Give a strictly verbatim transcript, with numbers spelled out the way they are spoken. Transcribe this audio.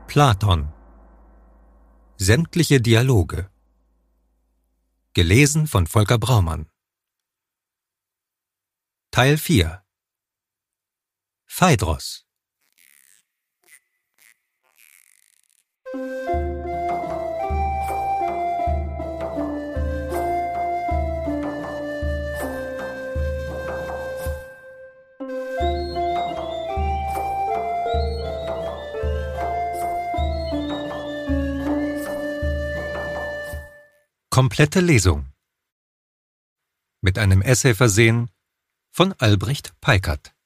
Platon. Sämtliche Dialoge. Gelesen von Volker Braumann. Teil vier. Phaedros. Komplette Lesung. Mit einem Essay versehen von Albrecht Peikert.